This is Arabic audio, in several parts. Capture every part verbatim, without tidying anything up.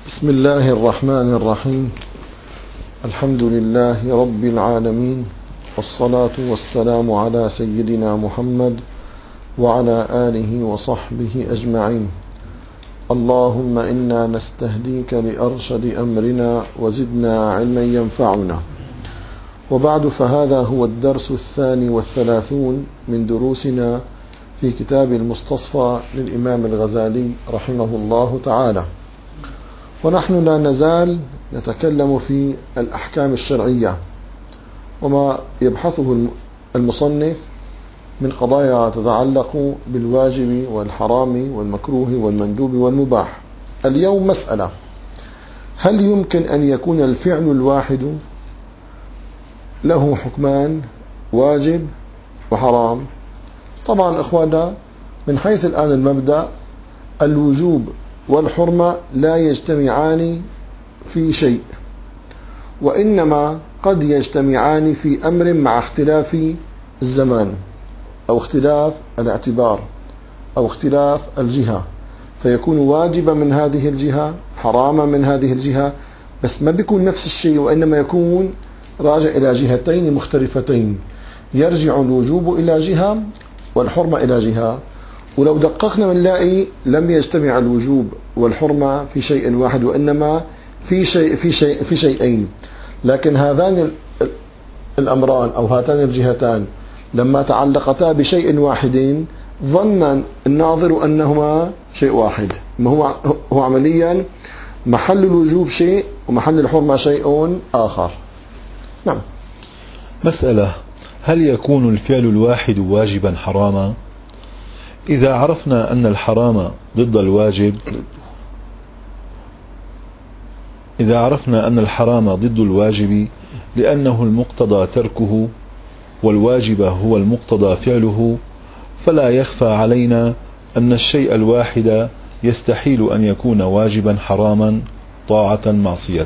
بسم الله الرحمن الرحيم. الحمد لله رب العالمين، والصلاة والسلام على سيدنا محمد وعلى آله وصحبه أجمعين. اللهم إنا نستهديك لأرشد أمرنا وزدنا علما ينفعنا. وبعد، فهذا هو الدرس الثاني والثلاثون من دروسنا في كتاب المستصفى للإمام الغزالي رحمه الله تعالى، ونحن لا نزال نتكلم في الأحكام الشرعية وما يبحثه المصنف من قضايا تتعلق بالواجب والحرام والمكروه والمندوب والمباح. اليوم مسألة: هل يمكن أن يكون الفعل الواحد له حكمان، واجب وحرام؟ طبعا إخوانا، من حيث الآن المبدأ، الوجوب والحرمة لا يجتمعان في شيء، وإنما قد يجتمعان في أمر مع اختلاف الزمان أو اختلاف الاعتبار أو اختلاف الجهة، فيكون واجبا من هذه الجهة، حراما من هذه الجهة، بس ما بيكون نفس الشيء، وإنما يكون راجع إلى جهتين مختلفتين. يرجع الوجوب إلى جهة والحرمة إلى جهة، ولو دققنا بنلاقي لم يجتمع الوجوب والحرمة في شيء واحد، وإنما في شيء في شيء في شيئين. لكن هذان الأمران أو هاتان الجهتان لما تعلقتا بشيء واحد، ظن الناظر أنهما شيء واحد، ما هو هو عمليا محل الوجوب شيء ومحل الحرمة شيء آخر. نعم. مسألة: هل يكون الفعل الواحد واجبا حراما؟ إذا عرفنا أن الحرام ضد الواجب إذا عرفنا أن الحرام ضد الواجب لأنه المقتضى تركه والواجب هو المقتضى فعله، فلا يخفى علينا أن الشيء الواحد يستحيل أن يكون واجبا حراما طاعة معصية.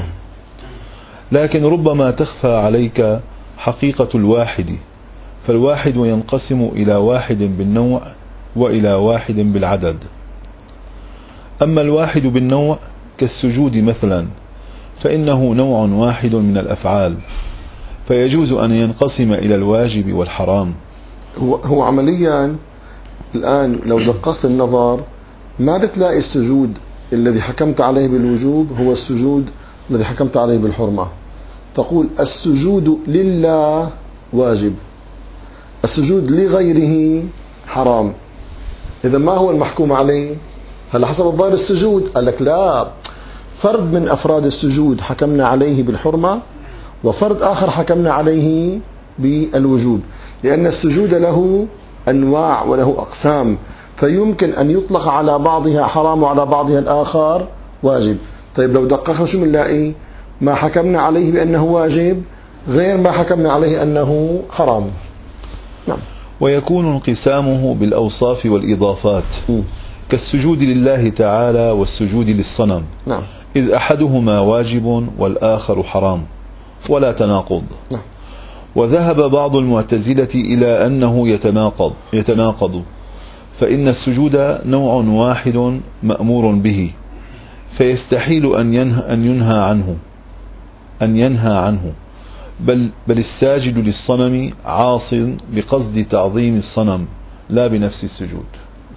لكن ربما تخفى عليك حقيقة الواحد، فالواحد ينقسم إلى واحد بالنوع وإلى واحد بالعدد. أما الواحد بالنوع كالسجود مثلا، فإنه نوع واحد من الأفعال، فيجوز أن ينقسم إلى الواجب والحرام. هو, هو عمليا الآن لو دققت النظر ما بتلاقي السجود الذي حكمت عليه بالوجوب هو السجود الذي حكمت عليه بالحرمة. تقول السجود لله واجب، السجود لغيره حرام. إذا ما هو المحكوم عليه؟ هل حسب الظاهر السجود؟ قال لك لا، فرد من أفراد السجود حكمنا عليه بالحرمة، وفرد آخر حكمنا عليه بالوجوب، لأن السجود له أنواع وله أقسام، فيمكن أن يطلق على بعضها حرام وعلى بعضها الآخر واجب. طيب لو دققنا شو بنلاقي؟ ما حكمنا عليه بأنه واجب غير ما حكمنا عليه أنه حرام. نعم. ويكون انقسامه بالأوصاف والإضافات م. كالسجود لله تعالى والسجود للصنم. نعم. إذ أحدهما واجب والآخر حرام، ولا تناقض. نعم. وذهب بعض المعتزلة إلى أنه يتناقض يتناقض فإن السجود نوع واحد مأمور به، فيستحيل أن ينهى أن ينهى عنه أن ينهى عنه بل بل الساجد للصنم عاص بقصد تعظيم الصنم لا بنفس السجود،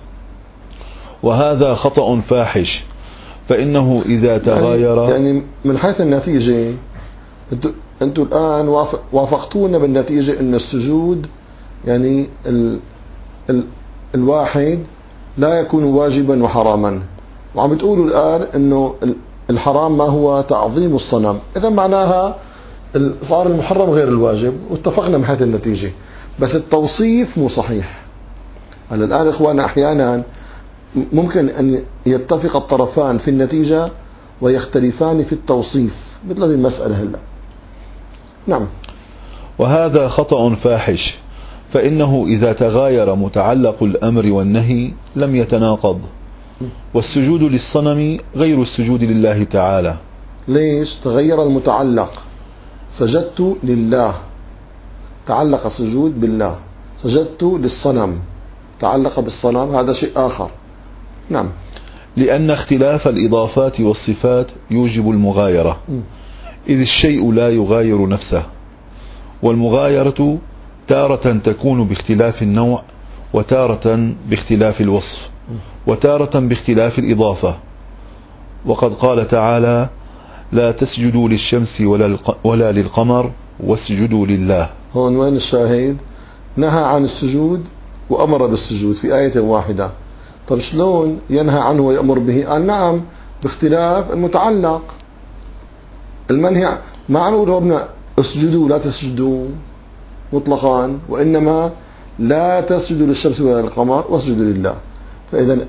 وهذا خطأ فاحش، فإنه إذا تغاير يعني من حيث النتيجة انتوا انتوا الآن وافقتونا بالنتيجة أن السجود يعني ال ال الواحد لا يكون واجبا وحراما، وعم بتقولوا الآن أنه الحرام ما هو تعظيم الصنم. إذا معناها صار المحرم غير الواجب، واتفقنا من حيث النتيجة، بس التوصيف مو صحيح. هلا الآن إخوانا أحيانا ممكن أن يتفق الطرفان في النتيجة ويختلفان في التوصيف، مثل هذه المسألة هلا. نعم. وهذا خطأ فاحش، فإنه إذا تغاير متعلق الأمر والنهي لم يتناقض، والسجود للصنم غير السجود لله تعالى. ليش تغير المتعلق؟ سجدت لله تعلق السجود بالله، سجدت للصنم تعلق بالصنم، هذا شيء آخر. نعم. لأن اختلاف الإضافات والصفات يوجب المغايرة، إذ الشيء لا يغاير نفسه، والمغايرة تارة تكون باختلاف النوع، وتارة باختلاف الوصف، وتارة باختلاف الإضافة. وقد قال تعالى: لا تسجدوا للشمس ولا, ولا للقمر واسجدوا لله. هون وين الشاهد؟ نهى عن السجود وأمر بالسجود في آية واحدة. طيب شلون ينهى عنه ويأمر به؟ قال نعم باختلاف المتعلق. المنهي ما عم يقول ربنا اسجدوا لا تسجدوا مطلقا، وإنما لا تسجدوا للشمس ولا للقمر واسجدوا لله. فإذا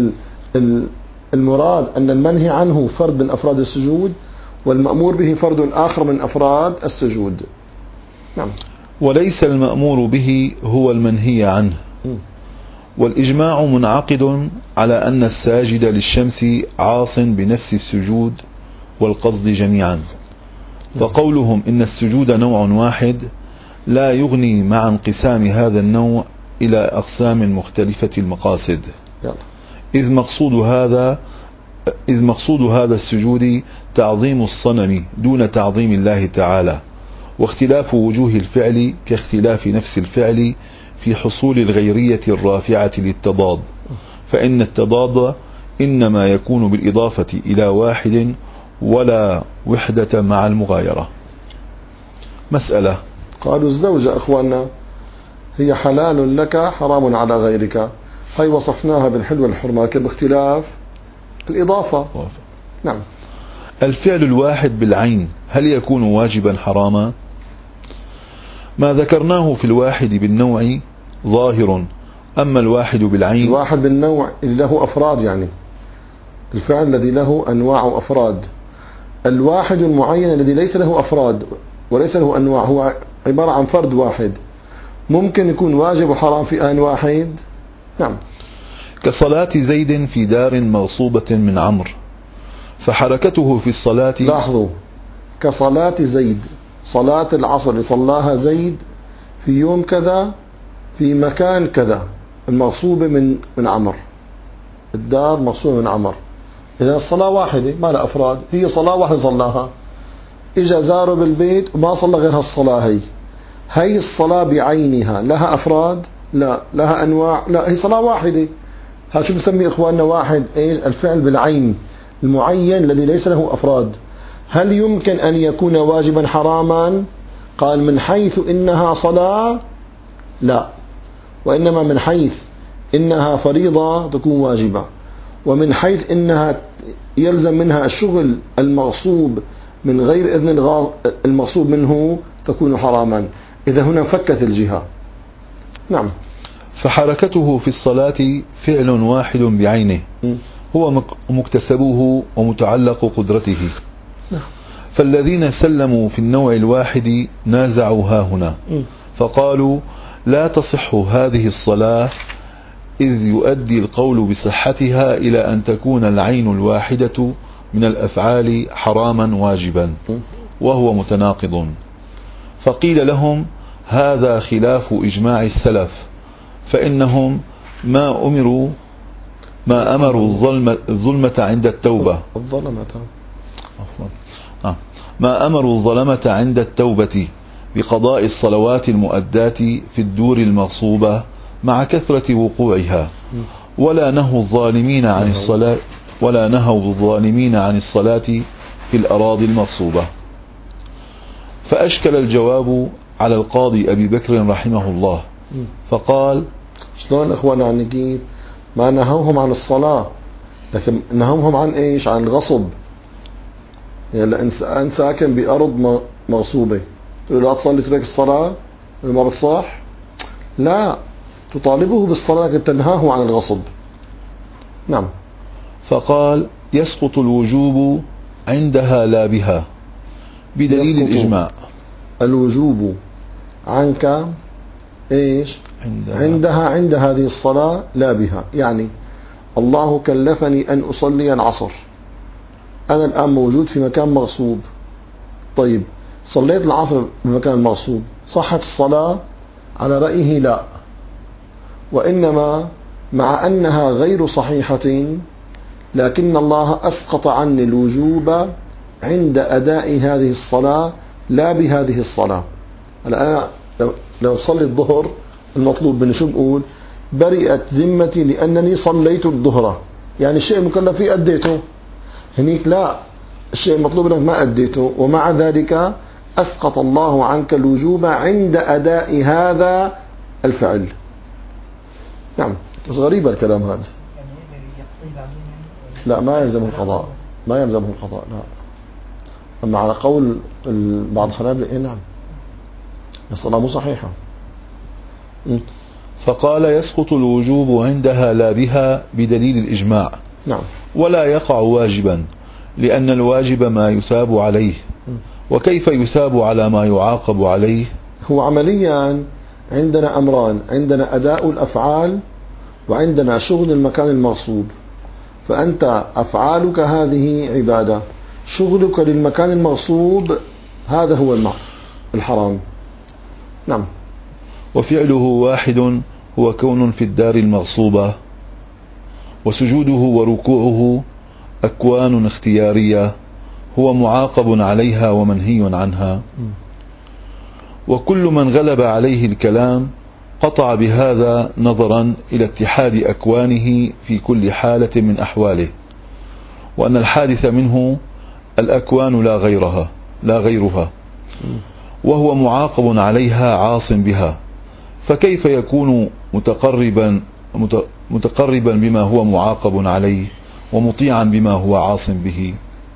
المراد أن المنهي عنه فرد من أفراد السجود، والمأمور به فرد آخر من أفراد السجود. نعم. وليس المأمور به هو المنهي عنه. والإجماع منعقد على أن الساجد للشمس عاص بنفس السجود والقصد جميعا، فقولهم إن السجود نوع واحد لا يغني مع انقسام هذا النوع إلى أقسام مختلفة المقاصد، إذ مقصود هذا إذ مقصود هذا السجود تعظيم الصنم دون تعظيم الله تعالى، واختلاف وجوه الفعل كاختلاف نفس الفعل في حصول الغيرية الرافعة للتضاد، فإن التضاد إنما يكون بالإضافة إلى واحد ولا وحدة مع المغايرة. مسألة. قالوا الزوجة أخواننا هي حلال لك حرام على غيرك، هي وصفناها بالحل والحرمة باختلاف الإضافة. وافق. نعم. الفعل الواحد بالعين هل يكون واجبا حراما؟ ما ذكرناه في الواحد بالنوع ظاهر، أما الواحد بالعين، الواحد بالنوع اللي له أفراد، يعني الفعل الذي له أنواع وأفراد. الواحد المعين الذي ليس له أفراد وليس له أنواع، هو عبارة عن فرد واحد، ممكن يكون واجب وحرام في آن واحد. نعم. كصلاة زيد في دار مغصوبة من عمرو، فحركته في الصلاة. لاحظوا، كصلاة زيد، صلاة العصر صلاها زيد في يوم كذا في مكان كذا، المغصوبة من من عمر، الدار مغصوبة من عمر. إذا الصلاة واحدة ما لها أفراد، هي صلاة واحدة صلاها، إجا زاره بالبيت وما صلى غير هالصلاة. هي هي الصلاة بعينها لها أفراد؟ لا. لها أنواع؟ لا. هي صلاة واحدة. ها شو بنسمي إخواننا؟ واحد إيش؟ الفعل بالعين المعين الذي ليس له أفراد. هل يمكن أن يكون واجبا حراما؟ قال من حيث إنها صلاة لا، وإنما من حيث إنها فريضة تكون واجبة، ومن حيث إنها يلزم منها الشغل المغصوب من غير إذن المغصوب منه تكون حراما. إذا هنا فكت الجهة. نعم. فحركته في الصلاة فعل واحد بعينه هو مكتسبه ومتعلق قدرته. فالذين سلموا في النوع الواحد نازعوا ها هنا، فقالوا لا تصح هذه الصلاة، إذ يؤدي القول بصحتها إلى أن تكون العين الواحدة من الأفعال حراما واجبا، وهو متناقض. فقيل لهم هذا خلاف إجماع السلف، فإنهم ما أمروا ما أمروا الظلمة, الظلمة عند التوبة الظلمة آه. ما أمروا الظلمة عند التوبة بقضاء الصلوات المؤدات في الدور المغصوبة مع كثرة وقوعها، ولا نهوا الظالمين عن الصلاة ولا نهوا الظالمين عن الصلاة في الأراضي المغصوبة. فأشكل الجواب على القاضي أبي بكر رحمه الله، فقال شلون إخوانا عن نجيب؟ ما نهوهم عن الصلاة، لكن نهوهم عن إيش؟ عن الغصب. يعني الإنسان ساكن بأرض مغصوبة تقول لا تصلي ترك الصلاة ما بتصح؟ لا، تطالبه بالصلاة لكن تنهاه عن الغصب. نعم. فقال يسقط الوجوب عندها لا بها، بدليل الإجماع. الوجوب عنك إيش؟ عندها, عندها عند هذه الصلاة لا بها. يعني الله كلفني أن أصلي العصر، أنا الآن موجود في مكان مغصوب، طيب صليت العصر بمكان مغصوب، صحت الصلاة؟ على رأيه لا، وإنما مع أنها غير صحيحة لكن الله أسقط عني الوجوب عند أداء هذه الصلاة لا بهذه الصلاة. الآن لو صلي الظهر المطلوب مني شو بقول؟ برئت ذمتي لأنني صليت الظهر، يعني الشيء المكلف فيه أديته. هنيك لا، الشيء المطلوب منك ما أديته، ومع ذلك أسقط الله عنك الوجوب عند أداء هذا الفعل. نعم، بس غريب الكلام هذا. لا، ما يلزمه القضاء، ما يلزمه القضاء، لا. أما على قول بعض الحنابلة إيه نعم، الصلاة مو صحيحة. فقال يسقط الوجوب عندها لا بها بدليل الإجماع. نعم. ولا يقع واجبا لأن الواجب ما يثاب عليه، وكيف يثاب على ما يعاقب عليه؟ هو عمليا عندنا أمران، عندنا أداء الأفعال وعندنا شغل المكان المغصوب. فأنت أفعالك هذه عبادة، شغلك للمكان المغصوب هذا هو الحرام. نعم. وفعله واحد هو كون في الدار المغصوبة، وسجوده وركوعه أكوان اختيارية هو معاقب عليها ومنهي عنها. وكل من غلب عليه الكلام قطع بهذا نظرا إلى اتحاد أكوانه في كل حالة من أحواله، وأن الحادث منه الأكوان لا غيرها لا غيرها وهو معاقب عليها عاص بها، فكيف يكون متقربا متقربا بما هو معاقب عليه ومطيعا بما هو عاص به؟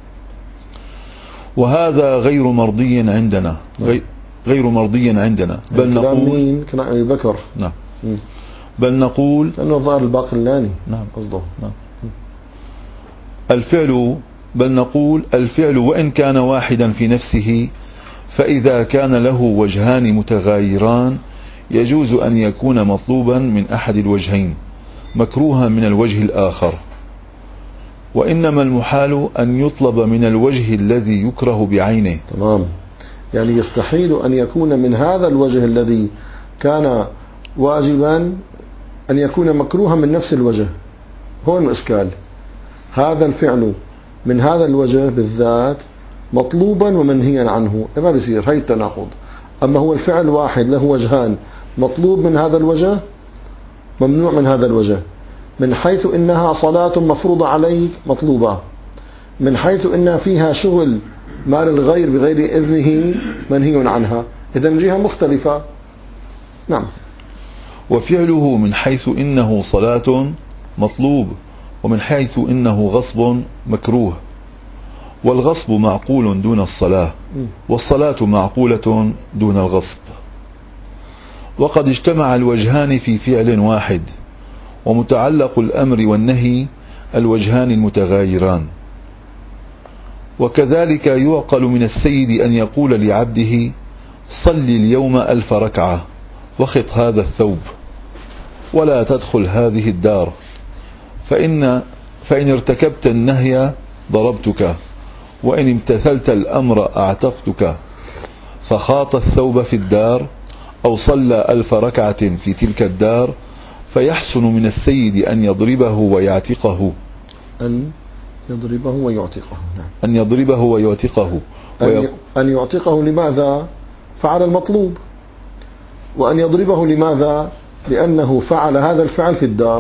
وهذا غير مرضي عندنا، غير مرضي عندنا بل نقول كان أبي بكر. نعم. بل نقول كأنه ظهر الباقلاني. نعم قصده. نعم. الفعل بل نقول الفعل وإن كان واحدا في نفسه، فإذا كان له وجهان متغايران يجوز أن يكون مطلوبا من أحد الوجهين مكروها من الوجه الآخر، وإنما المحال أن يطلب من الوجه الذي يكره بعينه. تمام، يعني يستحيل أن يكون من هذا الوجه الذي كان واجبا أن يكون مكروها من نفس الوجه. هون الإشكال، هذا الفعل من هذا الوجه بالذات مطلوبا ومنهيا عنه، ما بيصير، هي التناقض. أما هو الفعل واحد له وجهان، مطلوب من هذا الوجه ممنوع من هذا الوجه، من حيث إنها صلاة مفروضة عليك مطلوبة، من حيث إنها فيها شغل مال الغير بغير إذنه منهي عنها، إذن جهة مختلفة. نعم. وفعله من حيث إنه صلاة مطلوب، ومن حيث إنه غصب مكروه، والغصب معقول دون الصلاة، والصلاة معقولة دون الغصب. وقد اجتمع الوجهان في فعل واحد، ومتعلق الأمر والنهي الوجهان المتغايران. وكذلك يعقل من السيد أن يقول لعبده صل اليوم ألف ركعة وخط هذا الثوب ولا تدخل هذه الدار، فإن, فإن ارتكبت النهي ضربتك، وإن امتثلت الأمر أعتقتك. فخاط الثوب في الدار أو صلى ألف ركعة في تلك الدار، فيحسن من السيد أن يضربه ويعتقه أن يضربه ويعتقه. نعم. أن يضربه ويعتقه ويق... أن يعتقه لماذا؟ فعل المطلوب. وأن يضربه لماذا؟ لأنه فعل هذا الفعل في الدار.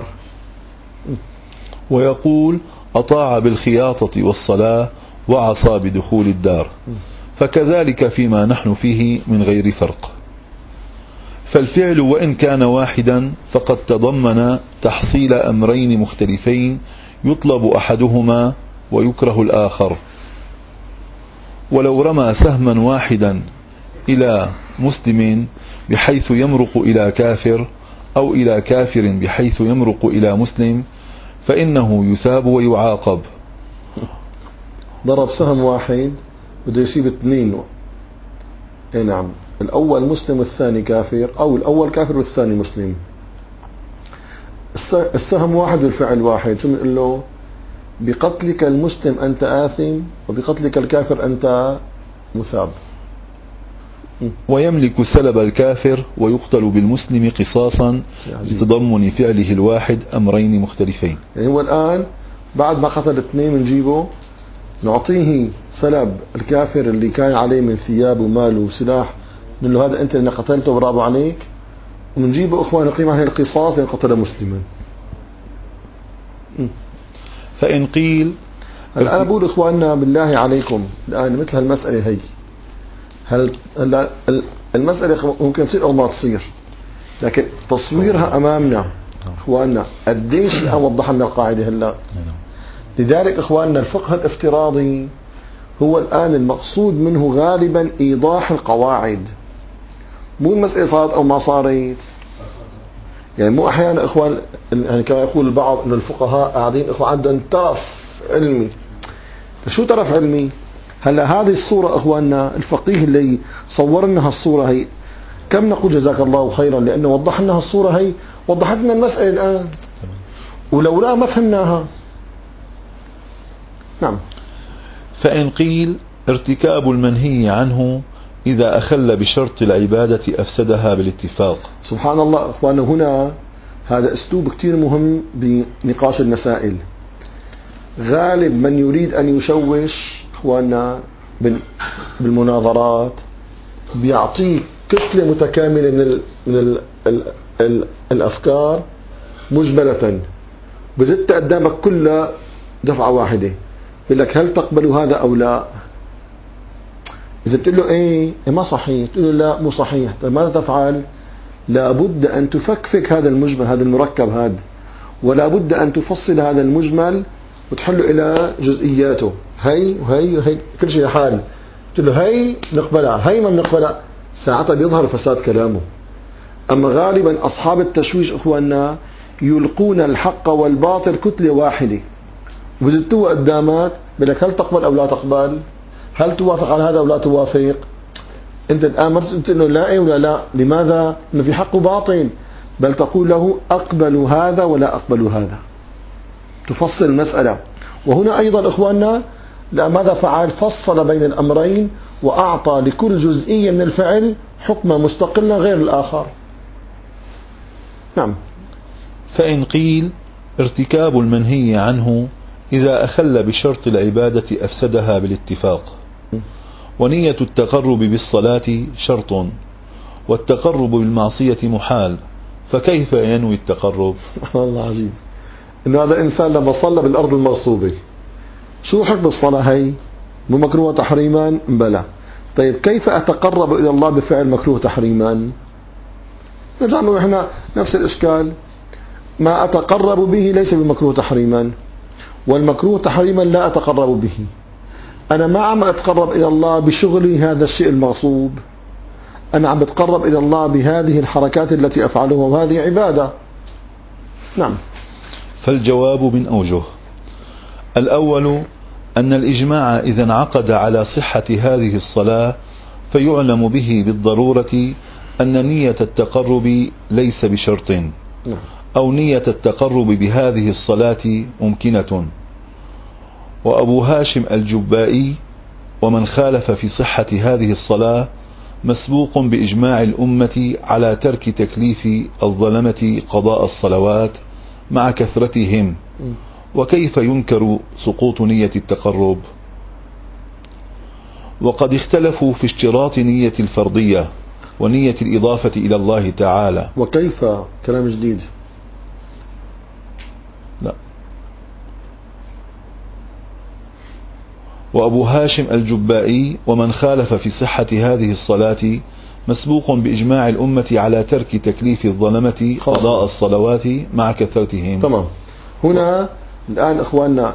ويقول أطاع بالخياطة والصلاة وعصى بدخول الدار. فكذلك فيما نحن فيه من غير فرق. فالفعل وإن كان واحدا فقد تضمن تحصيل أمرين مختلفين يطلب أحدهما ويكره الآخر. ولو رمى سهما واحدا إلى مسلم بحيث يمرق إلى كافر، أو إلى كافر بحيث يمرق إلى مسلم، فإنه يثاب ويعاقب. ضرب سهم واحد بده يصيب اثنين. اي نعم، الأول مسلم والثاني كافر، أو الأول كافر والثاني مسلم. السهم واحد والفعل واحد، شو بنقول له؟ بقتلك المسلم أنت آثم، وبقتلك الكافر أنت مثاب. ويملك سلب الكافر ويقتل بالمسلم قصاصا لتضمن فعله الواحد أمرين مختلفين. يعني هو الآن بعد ما قتل اثنين بنجيبه نعطيه سلب الكافر اللي كان عليه من ثياب ومال وسلاح، نقول له هذا أنت اللي قتلته برافو عليك، ونجيبه إخوان نقيم عليه القصاص لأن قتل مسلما. فإن قيل أنا بقول إخواننا بالله عليكم الآن مثل هالمسألة هي، هل هلا المسألة ممكن تصير أو ما تصير، لكن تصويرها أمامنا إخواننا قديش الآن وضح لنا القاعدة هلا. لذلك إخواننا الفقه الافتراضي هو الآن المقصود منه غالبا إيضاح القواعد، مو المسألة صارت أو ما صارت. يعني مو أحيانا إخوان يعني كما يقول البعض أن الفقهاء قاعدين إخوان عندهم ترف علمي. شو ترف علمي؟ هلا هذه الصورة إخواننا الفقيه اللي صور لنا هالصورة هي، كم نقول جزاك الله خيرا لأنه وضح لنا هالصورة هي، وضحت لنا المسألة الآن، ولولا ما فهمناها. نعم. فإن قيل ارتكاب المنهي عنه إذا أخل بشرط العبادة أفسدها بالاتفاق. سبحان الله إخواننا، هنا هذا أسلوب كتير مهم بنقاش المسائل. غالب من يريد أن يشوش إخواننا بالمناظرات بيعطيك كتلة متكاملة من ال من ال ال ال الأفكار مجملة، بزت قدامك كلها دفعة واحدة، بيقول لك هل تقبل هذا أو لا؟ إذا بتقول له إيه ما صحيح، تقول له لا مو صحيح، طيب ماذا تفعل؟ لابد أن تفكفك هذا المجمل، هذا المركب هذا، ولا بد أن تفصل هذا المجمل وتحله إلى جزئياته، هي وهي وهي كل شيء حال. تقول له هي نقبلها هي ما بنقبلها، ساعتها بيظهر فساد كلامه. أما غالبا أصحاب التشويش إخواننا يلقون الحق والباطل كتلة واحدة وبزتوه قدامك، بلك هل تقبل أو لا تقبل؟ هل توافق على هذا أو لا توافق؟ أنت الآن ما تقول له لا إيه ولا لا، لماذا؟ إنه في حق وباطل، بل تقول له أقبل هذا ولا أقبل هذا، تفصل المسألة. وهنا أيضا إخواننا لا ماذا فعل؟ فصل بين الأمرين وأعطى لكل جزئية من الفعل حكمة مستقلة غير الآخر. نعم. فإن قيل ارتكاب المنهي عنه إذا أخل بشرط العبادة أفسدها بالاتفاق، ونية التقرب بالصلاة شرط، والتقرب بالمعصية محال، فكيف ينوي التقرب؟ الله عجيب، إنه هذا إنسان لما صلى بالأرض المغصوبة شو حكم الصلاة هي؟ مو مكروه تحريما؟ بلى. طيب كيف أتقرب إلى الله بفعل مكروه تحريما؟ نرجع نقول إحنا نفس الإشكال، ما أتقرب به ليس بمكروه تحريما، والمكروه تحريما لا أتقرب به. أنا ما عم أتقرب إلى الله بشغلي هذا الشيء المغصوب، أنا عم بتقرب إلى الله بهذه الحركات التي أفعلها، وهذه عبادة. نعم. فالجواب من أوجه. الأول أن الإجماع إذا انعقد على صحة هذه الصلاة فيعلم به بالضرورة أن نية التقرب ليس بشرط، أو نية التقرب بهذه الصلاة ممكنة. وأبو هاشم الجبائي ومن خالف في صحة هذه الصلاة مسبوق بإجماع الأمة على ترك تكليف الظلمة قضاء الصلوات مع كثرتهم، وكيف ينكر سقوط نية التقرب؟ وقد اختلفوا في اشتراط نية الفرضية ونية الإضافة إلى الله تعالى. وكيف كلام جديد؟ لا. وأبو هاشم الجبائي ومن خالف في صحة هذه الصلاة مسبوق بإجماع الأمة على ترك تكليف الظلمة قضاء الصلوات مع كثرتهم. تمام. هنا الآن إخواننا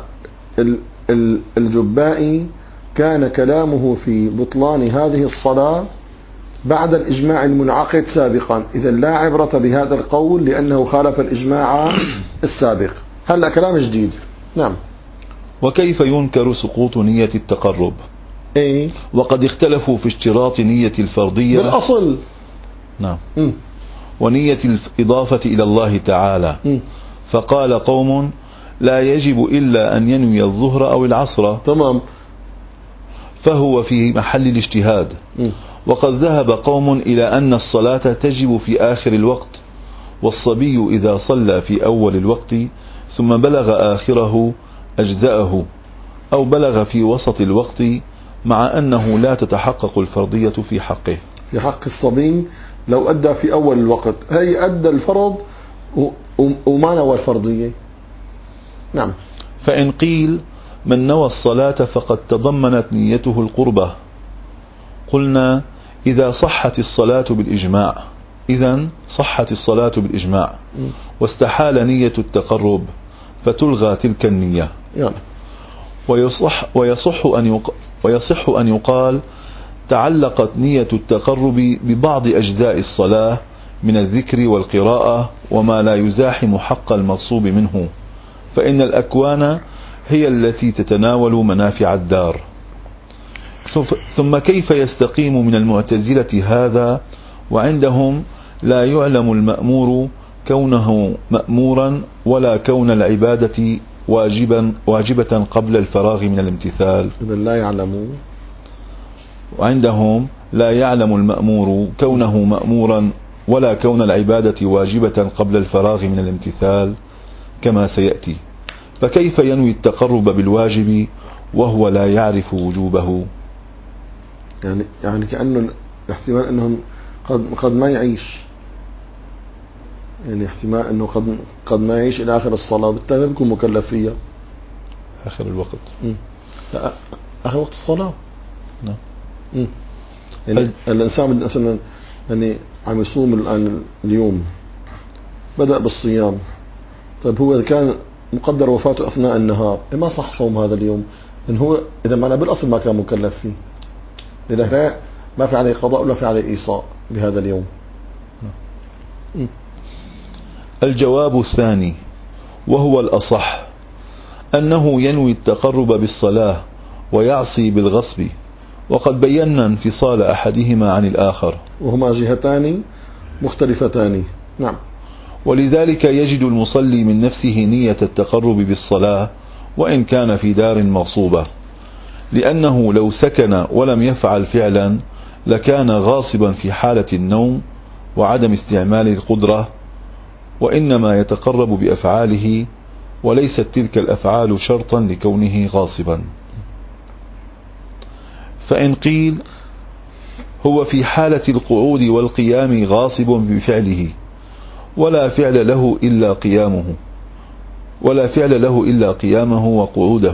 الجبائي كان كلامه في بطلان هذه الصلاة بعد الإجماع المنعقد سابقا، إذا لا عبرة بهذا القول لأنه خالف الإجماع السابق. هلأ كلام جديد. نعم. وكيف ينكر سقوط نية التقرب؟ إيه؟ وقد اختلفوا في اشتراط نية الفرضية بالأصل. نعم. م. ونية الإضافة إلى الله تعالى. م. فقال قوم لا يجب إلا أن ينوي الظهر أو العصر. تمام. فهو في محل الاجتهاد. م. وقد ذهب قوم إلى أن الصلاة تجب في آخر الوقت، والصبي إذا صلى في أول الوقت ثم بلغ آخره أجزأه أو بلغ في وسط الوقت، مع أنه لا تتحقق الفرضية في حقه. في حق الصبي لو أدى في أول الوقت، هي أدى الفرض وما نوى الفرضية. نعم. فإن قيل من نوى الصلاة فقد تضمنت نيته القربة، قلنا إذا صحت الصلاة بالإجماع، إذن صحت الصلاة بالإجماع واستحال نية التقرب فتلغى تلك النية. يعني. ويصح, ويصح, أن يق ويصح أن يقال تعلقت نية التقرب ببعض أجزاء الصلاة من الذكر والقراءة وما لا يزاحم حق المغصوب منه، فإن الأكوان هي التي تتناول منافع الدار. ثم كيف يستقيم من المعتزلة هذا وعندهم لا يعلم المأمور كونه مأمورا ولا كون العبادة واجبا واجبة قبل الفراغ من الامتثال؟ إذا لا يعلم، وعندهم لا يعلم المأمور كونه مأمورا ولا كون العبادة واجبة قبل الفراغ من الامتثال كما سيأتي، فكيف ينوي التقرب بالواجب وهو لا يعرف وجوبه؟ يعني يعني كأنه احتمال أنهم قد قد ما يعيش، يعني احتمال أنه قد قد ما يعيش إلى آخر الصلاة، وبالتالي بيكون مكلف فيها. آخر الوقت. م. لا، آخر وقت الصلاة. نعم. م. يعني الإنسان مثلا يعني عم يصوم الآن اليوم، بدأ بالصيام، طيب هو إذا كان مقدر وفاته أثناء النهار ما صح صوم هذا اليوم، إن هو إذا ما بالأصل ما كان مكلف فيه، إذا ما في عليه قضاء ولا في عليه إيصاء بهذا اليوم. م. الجواب الثاني وهو الأصح أنه ينوي التقرب بالصلاة ويعصي بالغصب، وقد بينا انفصال أحدهما عن الآخر، وهما جهتان مختلفتان. نعم. ولذلك يجد المصلي من نفسه نية التقرب بالصلاة وإن كان في دار مغصوبة، لأنه لو سكن ولم يفعل فعلا لكان غاصبا في حالة النوم وعدم استعمال القدرة، وإنما يتقرب بأفعاله وليست تلك الأفعال شرطا لكونه غاصبا. فإن قيل هو في حالة القعود والقيام غاصب بفعله ولا فعل له إلا قيامه ولا فعل له إلا قيامه وقعوده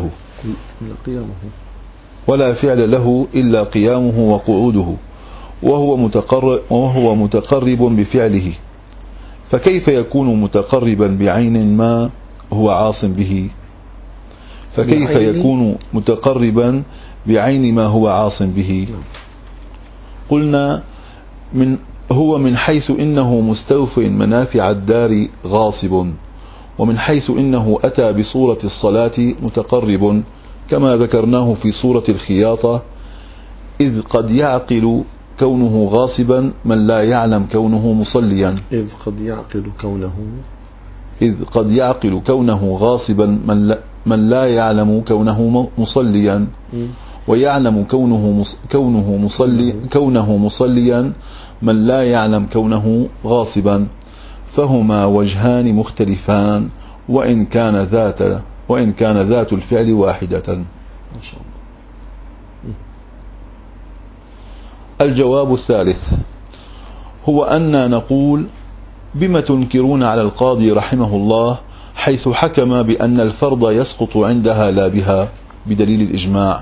ولا فعل له إلا قيامه وقعوده وهو متقرب, وهو متقرب بفعله، فكيف يكون متقربا بعين ما هو عاص به؟ فكيف يكون متقربا بعين ما هو عاص به؟ قلنا من هو من حيث إنه مستوف منافع الدار غاصب، ومن حيث إنه أتى بصورة الصلاة متقرب، كما ذكرناه في صورة الخياطة، إذ قد يعقل كونه غاصبا من لا يعلم كونه مصليا إذ قد يعقل كونه إذ قد يعقل كونه غاصبا من لا, من لا يعلم كونه مصليا، ويعلم كونه كونه مصلي كونه مصليا من لا يعلم كونه غاصبا، فهما وجهان مختلفان وإن كان ذات وإن كان ذات الفعل واحدة. ما شاء الله. الجواب الثالث هو أن نقول بما تنكرون على القاضي رحمه الله حيث حكم بأن الفرض يسقط عندها لا بها بدليل الإجماع،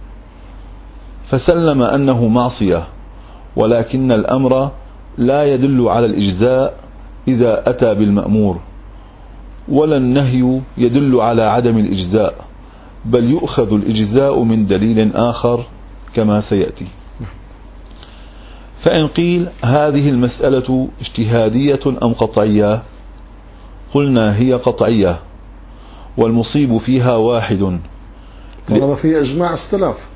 فسلم أنه معصية، ولكن الأمر لا يدل على الإجزاء إذا أتى بالمأمور، ولا النهي يدل على عدم الإجزاء، بل يؤخذ الإجزاء من دليل آخر كما سيأتي. فإن قيل هذه المسألة اجتهادية أم قطعية؟ قلنا هي قطعية، والمصيب فيها واحد، طالما فيها إجماع السلف،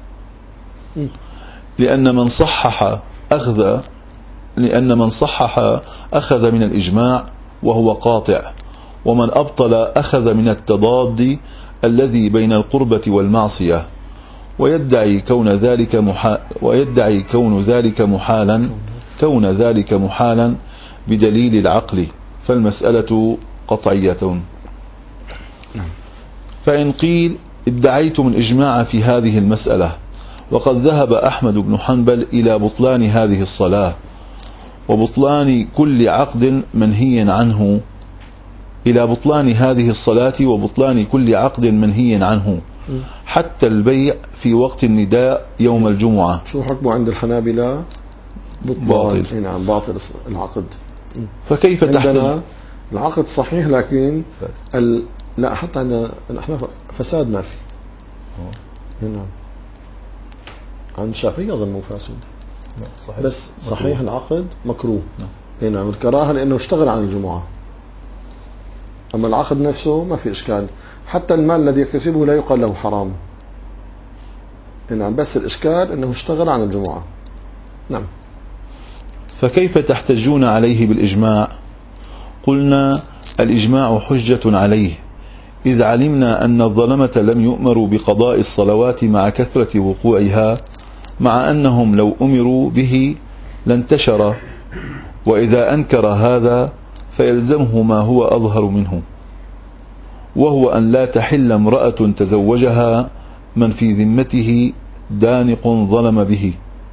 لأن من صحح أخذ لأن من صحح أخذ من الإجماع وهو قاطع، ومن أبطل أخذ من التضاد الذي بين القربة والمعصية، ويدعي كون ذلك محال ويدعي كون ذلك محالا كون ذلك محالا بدليل العقل، فالمسألة قطعية. فإن قيل ادعيتم الإجماع في هذه المسألة وقد ذهب أحمد بن حنبل إلى بطلان هذه الصلاة وبطلان كل عقد منهي عنه إلى بطلان هذه الصلاة وبطلان كل عقد منهي عنه حتى البيع في وقت النداء يوم الجمعة. شو حكمه عند الحنابلة؟ باطل. نعم باطل العقد. فكيف عندنا العقد صحيح لكن ال... لا حتى عندنا احنا فساد ما في. نعم عند الشافعي أظن مو فاسد صحيح. بس صحيح مكروه. العقد مكروه. نعم نعم الكراهة لأنه اشتغل عن الجمعة. أما العقد نفسه ما في إشكال، حتى المال الذي يكتسبه لا يقال له حرام. نعم بس الإشكال أنه اشتغل عن الجمعة. نعم. فكيف تحتجون عليه بالإجماع؟ قلنا الإجماع حجة عليه إذ علمنا أن الظلمة لم يؤمروا بقضاء الصلوات مع كثرة وقوعها، مع أنهم لو أمروا به لانتشر، وإذا أنكر هذا فيلزمه ما هو أظهر منه، وهو أن لا تحل امرأة تزوجها من في ذمته دانق ظلم به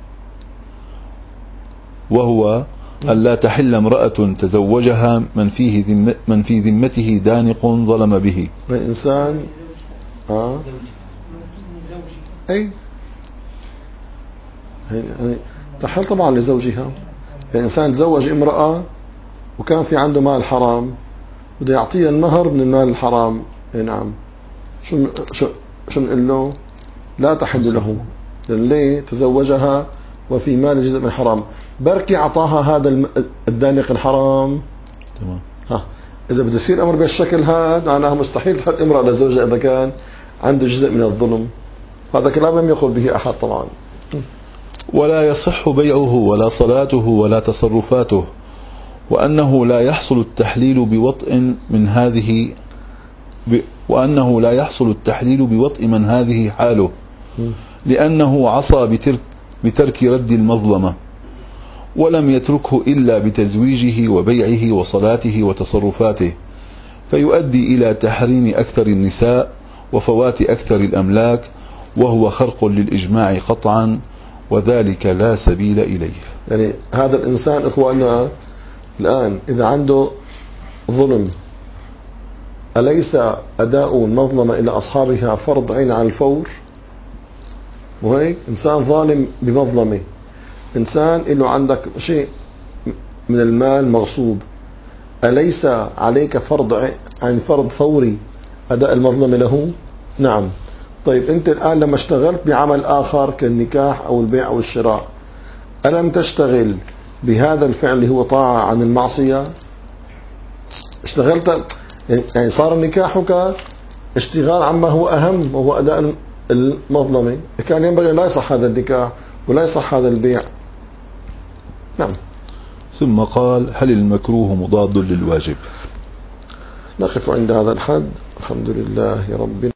وهو أن لا تحل امرأة تزوجها من فيه ذم من في ذمته دانق ظلم به. الإنسان آه أي يعني تحل طبعا لزوجها. الإنسان تزوج امرأة وكان في عنده مال حرام بده يعطيها المهر من المال الحرام. نعم شو شو شو نقول له؟ لا تحل له. ليه؟ تزوجها وفي مال جزء من حرام، بركي أعطاها هذا الدانق الحرام. تمام. ها إذا بده يصير أمر بالشكل هذا معناها مستحيل تحل امرأة لزوجها إذا كان عنده جزء من الظلم. هذا كلام لم يقل به أحد طبعا. ولا يصح بيعه ولا صلاته ولا تصرفاته، وأنه لا يحصل التحليل بوطء من هذه ب... وأنه لا يحصل التحليل بوطء من هذه حاله، لأنه عصى بترك, بترك رد المظلمة، ولم يتركه إلا بتزويجه وبيعه وصلاته وتصرفاته، فيؤدي إلى تحريم أكثر النساء وفوات أكثر الأملاك، وهو خرق للإجماع قطعا، وذلك لا سبيل إليه. يعني هذا الإنسان إخواننا الآن إذا عنده ظلم أليس أداء المظلمة إلى أصحابها فرض عين على الفور؟ وهيك إنسان ظالم بمظلمة، إنسان له عندك شيء من المال مغصوب، أليس عليك فرض عن فرض فوري أداء المظلمة له؟ نعم. طيب أنت الآن لما اشتغلت بعمل آخر كالنكاح أو البيع أو الشراء، ألم تشتغل بهذا الفعل اللي هو طاعة عن المعصية؟ اشتغلت يعني صار نكاحك اشتغال عما هو أهم وهو أداء المظلمة، كان ينبغي لا يصح هذا النكاح ولا يصح هذا البيع. نعم. ثم قال: هل المكروه مضاد للواجب؟ نقف عند هذا الحد. الحمد لله رب